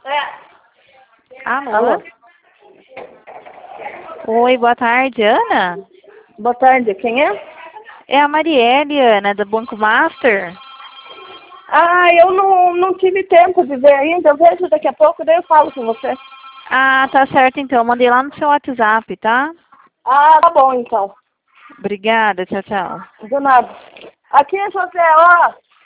Alô? Alô? Oi, boa tarde, Ana? Boa tarde, quem é? É a Marielle, Ana, do Banco Master. Ah, eu não tive tempo de ver ainda. Eu vejo daqui a pouco, daí eu falo com você. Ah, tá certo então. Eu mandei lá no seu WhatsApp, tá? Ah, tá bom então. Obrigada, tchau, tchau. Do nada. Aqui, José, ó.